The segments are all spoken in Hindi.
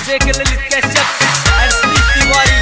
JK Lalit cassette and Satish Tiwari.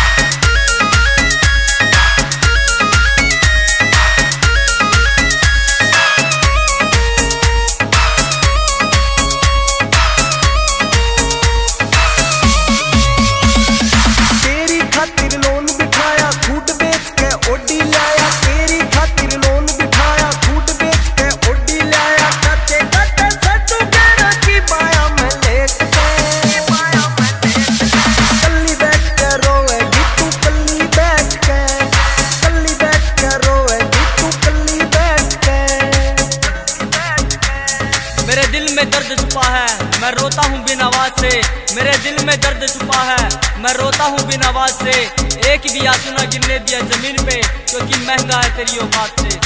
मेरे दिल में दर्द छुपा है, मैं रोता हूँ बिना आवाज से। मेरे दिल में दर्द छुपा है, मैं रोता हूँ बिना आवाज से। एक भी आंसू ना गिरने दिया जमीन पे, क्योंकि महंगा है तेरी औकात से।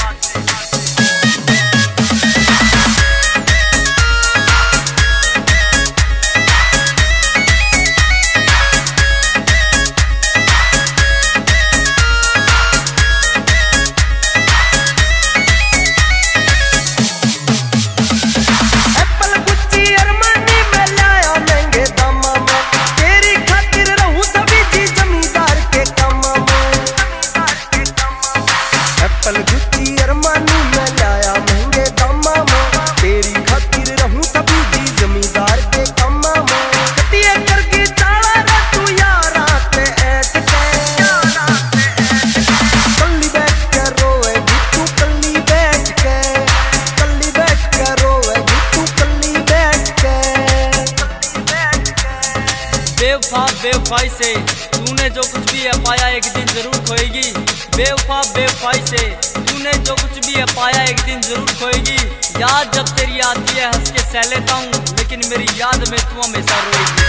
बेवफाई से तूने जो कुछ भी है पाया एक दिन जरूर खोएगी। बेवफाई से तूने जो कुछ भी है पाया एक दिन जरूर खोएगी। याद जब तेरी आती है हंस के सह लेता हूँ, लेकिन मेरी याद में तू हमेशा रोएगी।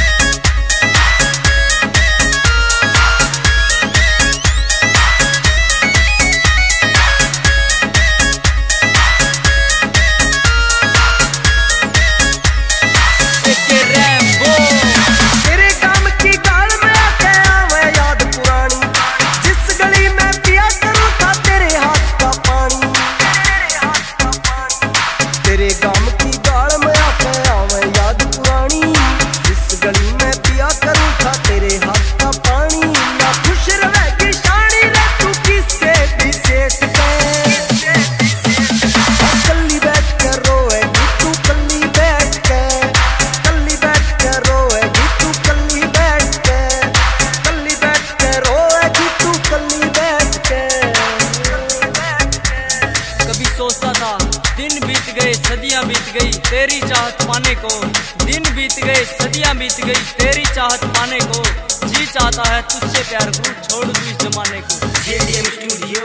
दिन बीत गए सदियां बीत गई तेरी चाहत पाने को। दिन बीत गए सदियां बीत गई तेरी चाहत पाने को। जी चाहता है तुझसे प्यार करूं, छोड़ दूं इस जमाने को।